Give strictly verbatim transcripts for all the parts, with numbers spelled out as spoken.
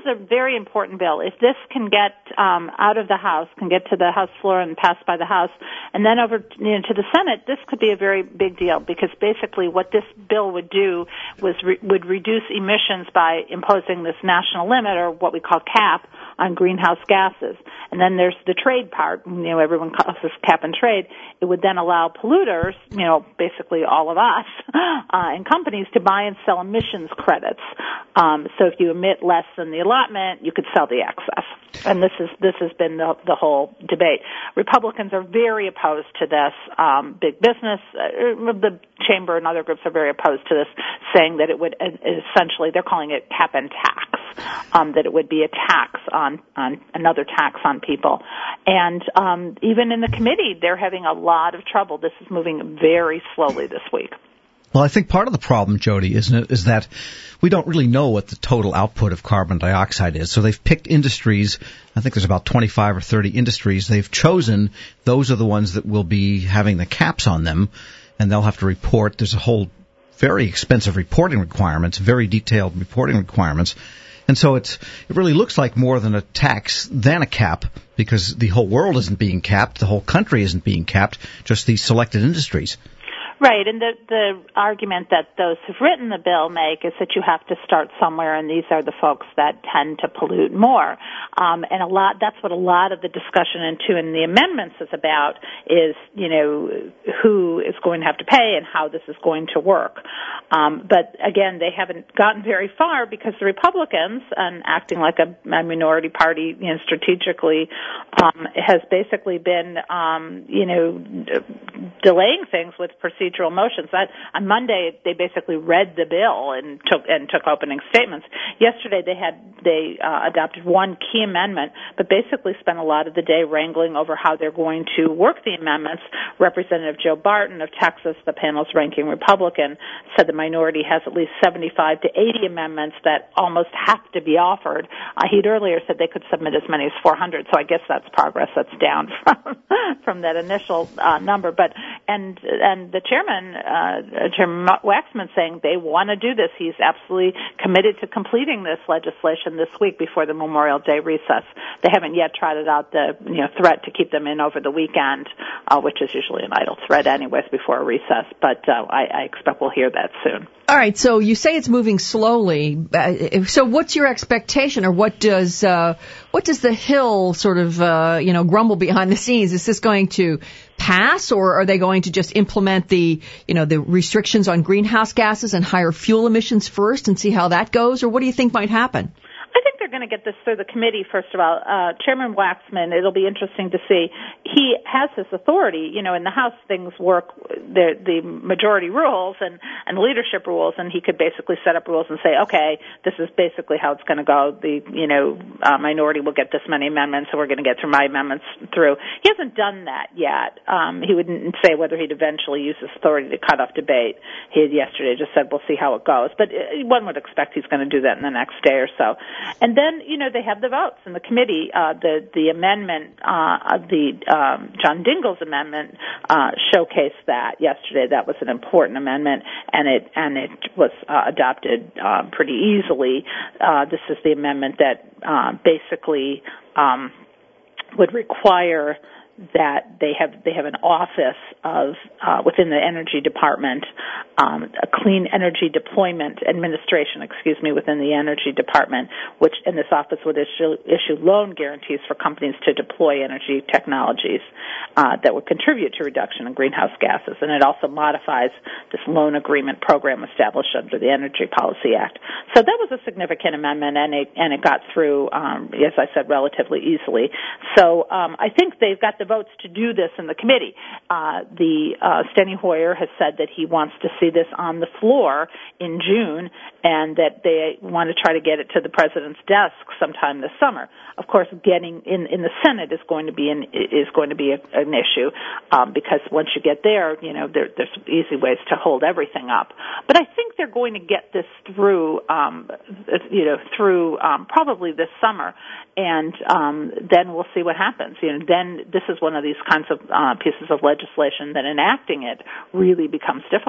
a very important bill. If this can get um, out of the House, can get to the House floor and passed by the House, and then over you know, to the Senate, this could be a very big deal because basically what this bill would do was re- would reduce emissions by imposing this national limit, or what we call cap, on greenhouse gases. And then there's the trade part. You know, everyone calls this cap and trade. It would then allow polluters, you know, basically all of us, uh, and companies to buy and sell emissions credits. Um, so if you emit less than the allotment, you could sell the excess. And this is this has been the, the whole debate. Republicans are very opposed to this. Um, big business, uh, the chamber and other groups are very opposed to this, saying that it would uh, essentially, they're calling it cap and tax, um, that it would be a tax on, on another tax on people. And um, even in the committee, they're having a lot of trouble. This is moving very slowly this week. Well, I think part of the problem, Jody, isn't it, is that we don't really know what the total output of carbon dioxide is. So they've picked industries. I think there's about twenty-five or thirty industries. They've chosen those are the ones that will be having the caps on them, and they'll have to report. There's a whole very expensive reporting requirements, very detailed reporting requirements. And so it's, it really looks like more than a tax than a cap, because the whole world isn't being capped, the whole country isn't being capped, just these selected industries. Right, and the the argument that those who've written the bill make is that you have to start somewhere, and these are the folks that tend to pollute more. Um, and a lot that's what a lot of the discussion into in the amendments is about, is, you know, who is going to have to pay and how this is going to work. Um, but again, they haven't gotten very far because the Republicans, and acting like a, a minority party, you know, strategically, um, has basically been, um, you know, delaying things with procedural motions. That on Monday they basically read the bill and took and took opening statements. Yesterday they had they uh, adopted one key amendment, but basically spent a lot of the day wrangling over how they're going to work the amendments. Representative Joe Barton of Texas, the panel's ranking Republican, said the minority has at least seventy-five to eighty amendments that almost have to be offered. Uh, he'd earlier said they could submit as many as four hundred, so I guess that's progress. That's down from from that initial uh, number. But and and the chairman, uh, Chairman Waxman, saying they want to do this. He's absolutely committed to completing this legislation this week before the Memorial Day recess. They haven't yet trotted out the you know threat to keep them in over the weekend, uh, which is usually an idle threat anyways before a recess. But uh, I, I expect we'll hear that soon. All right, so you say it's moving slowly. Uh, so what's your expectation, or what does uh, what does the Hill sort of uh, you know grumble behind the scenes? Is this going to pass, or are they going to just implement the you know the restrictions on greenhouse gases and higher fuel emissions first and see how that goes, or what do you think might happen? I think they're going to get this through the committee, first of all. Uh, Chairman Waxman, it'll be interesting to see. He has his authority. You know, in the House, things work, the, the majority rules and, and leadership rules, and he could basically set up rules and say, okay, this is basically how it's going to go. The, you know, uh, minority will get this many amendments, so we're going to get through my amendments through. He hasn't done that yet. Um, he wouldn't say whether he'd eventually use his authority to cut off debate. He had yesterday just said, we'll see how it goes. But one would expect he's going to do that in the next day or so. And then, you know, they have the votes in the committee. Uh, the the amendment, uh, the um, John Dingell's amendment, uh, showcased that yesterday. That was an important amendment, and it and it was uh, adopted uh, pretty easily. Uh, this is the amendment that uh, basically um, would require that they have they have an office of uh, within the Energy Department, um, a Clean Energy Deployment Administration, excuse me, within the Energy Department, which in this office would issue issue loan guarantees for companies to deploy energy technologies uh, that would contribute to reduction in greenhouse gases, and it also modifies this loan agreement program established under the Energy Policy Act. So that was a significant amendment, and it and it got through, um, as I said, relatively easily. So um, I think they've got the votes to do this in the committee. Uh, the uh, Steny Hoyer has said that he wants to see this on the floor in June, and that they want to try to get it to the president's desk sometime this summer. Of course, getting in in the Senate is going to be an is going to be a, an issue um, because once you get there, you know there, there's easy ways to hold everything up. But I think they're going to get this through, um, you know, through um, probably this summer, and um, then we'll see what happens. You know, then this is one of these kinds of uh, pieces of legislation that enacting it really becomes difficult.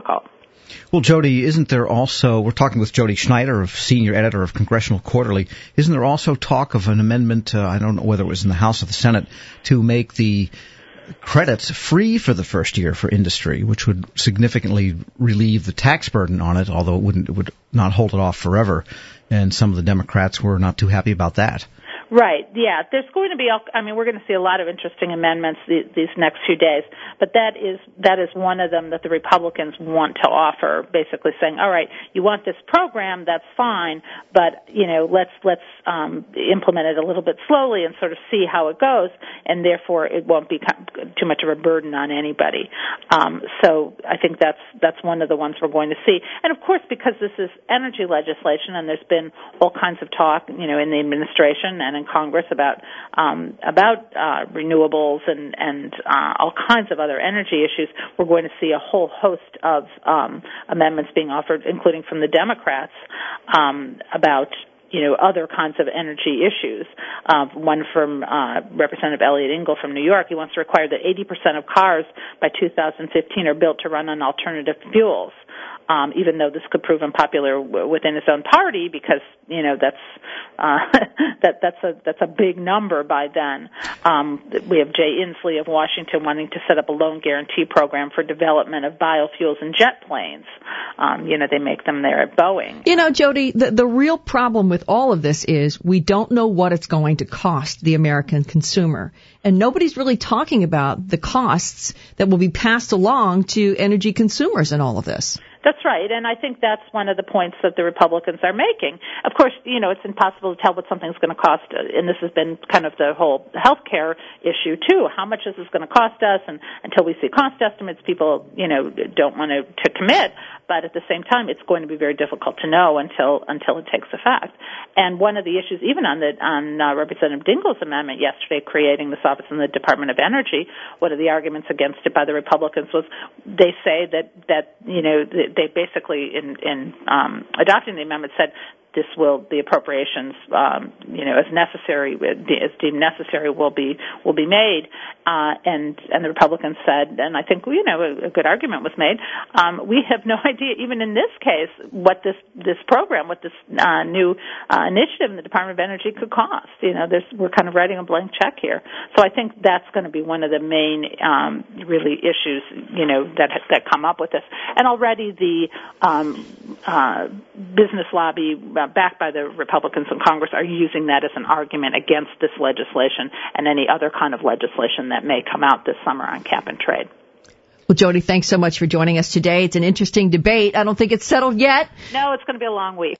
Well, Jody, isn't there also, we're talking with Jody Schneider, of senior editor of Congressional Quarterly, isn't there also talk of an amendment, uh, I don't know whether it was in the House or the Senate, to make the credits free for the first year for industry, which would significantly relieve the tax burden on it, although it wouldn't, it would not hold it off forever. And some of the Democrats were not too happy about that. Right, yeah. There's going to be, I mean, we're going to see a lot of interesting amendments these, these next few days, but that is that is one of them that the Republicans want to offer, basically saying, all right, you want this program, that's fine, but, you know, let's let's um, implement it a little bit slowly and sort of see how it goes, and therefore it won't be too much of a burden on anybody. Um, so I think that's that's one of the ones we're going to see. And, of course, because this is energy legislation and there's been all kinds of talk, you know, in the administration and in Congress about um, about uh, renewables and and uh, all kinds of other energy issues, we're going to see a whole host of um, amendments being offered, including from the Democrats, um, about you know other kinds of energy issues. Uh, one from uh, Representative Elliot Engel from New York. He wants to require that eighty percent of cars by two thousand fifteen are built to run on alternative fuels. Um, even though this could prove unpopular w- within his own party, because you know that's uh, that that's a that's a big number by then. Um, we have Jay Inslee of Washington wanting to set up a loan guarantee program for development of biofuels and jet planes. Um, you know, they make them there at Boeing. You know, Jody, the, the real problem with all of this is we don't know what it's going to cost the American consumer. And nobody's really talking about the costs that will be passed along to energy consumers in all of this. That's right, and I think that's one of the points that the Republicans are making. Of course, you know, it's impossible to tell what something's going to cost, and this has been kind of the whole health care issue, too. How much is this going to cost us? And until we see cost estimates, people, you know, don't want to, to commit. But at the same time, it's going to be very difficult to know until until it takes effect. And one of the issues, even on the on uh, Representative Dingell's amendment yesterday, creating this office in the Department of Energy, one of the arguments against it by the Republicans was they say that that you know they basically in in um, adopting the amendment said this will the appropriations um, you know as necessary as deemed necessary will be will be made uh, and and the Republicans said, and I think you know a, a good argument was made. Um, we have no idea even in this case what this this program what this uh, new uh, initiative in the Department of Energy could cost. You know, there's, we're kind of writing a blank check here. So I think that's going to be one of the main um, really issues you know that that come up with this. And already the um, uh, business lobby, Uh, backed by the Republicans in Congress, are using that as an argument against this legislation and any other kind of legislation that may come out this summer on cap and trade. Well, Jody, thanks so much for joining us today. It's an interesting debate. I don't think it's settled yet. No, it's going to be a long week.